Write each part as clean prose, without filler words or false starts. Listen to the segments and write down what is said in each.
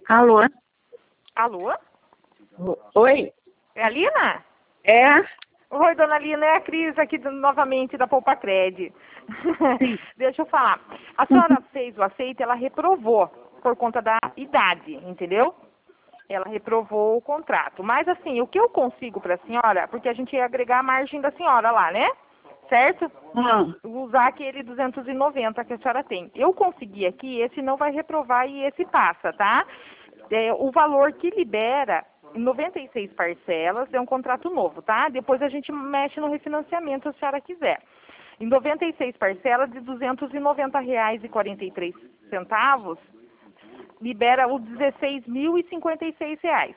Alô? Alô? Oi? É a Lina? É? Oi, dona Lina, é a Cris aqui novamente da Poupa Cred. Sim. Deixa eu falar. A senhora fez o aceite, ela reprovou por conta da idade, entendeu? Ela reprovou o contrato. Mas assim, o que eu consigo para a senhora, porque a gente ia agregar a margem da senhora lá, né? Certo? Usar aquele 290 que a senhora tem. Eu consegui aqui, esse não vai reprovar e esse passa, tá? O valor que libera em 96 parcelas é um contrato novo, tá? Depois a gente mexe no refinanciamento se a senhora quiser. Em 96 parcelas de R$ 290,43, libera os R$ 16.056.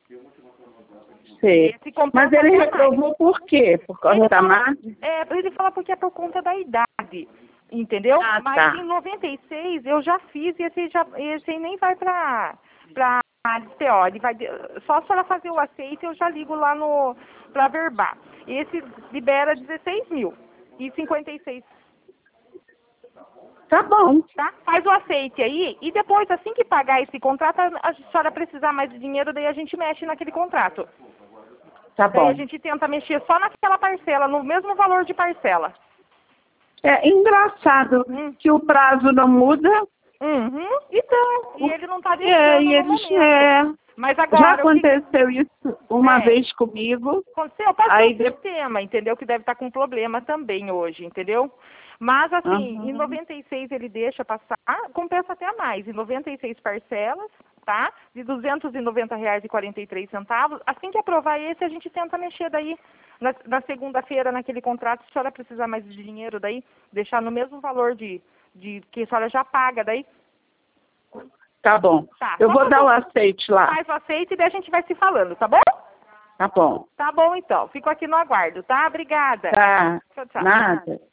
Sei. Mas ele reprovou por quê? Por causa da margem? Ele fala porque é por conta da idade, entendeu? Ah, mas tá. Em 96 eu já fiz e esse aí nem vai pra SPO. Ele vai, só a senhora fazer o aceite eu já ligo lá pra verbar. Esse libera 16.056. Tá bom. Tá? Faz o aceite aí e depois, assim que pagar esse contrato, a senhora precisar mais de dinheiro, daí a gente mexe naquele contrato. Tá Daí bom. a gente tenta mexer só naquela parcela, no mesmo valor de parcela. É engraçado que o prazo não muda. Então, e ele não está deixando E no eles, momento. Mas agora, já aconteceu isso uma vez comigo. Aconteceu, pode Aí ser o sistema, entendeu? Que deve estar com problema também hoje, entendeu? Mas assim, em 96 ele deixa passar, compensa até mais, em 96 parcelas, tá? De R$ 290,43. Assim que aprovar esse, a gente tenta mexer daí, na segunda-feira, naquele contrato, se a senhora precisar mais de dinheiro daí, deixar no mesmo valor de que a senhora já paga daí. Tá bom. Tá, Eu vou dar o aceite lá. Faz o aceite e daí a gente vai se falando, tá bom? Tá bom. Tá bom, então. Fico aqui no aguardo, tá? Obrigada. Tá. Tchau, tchau. Nada.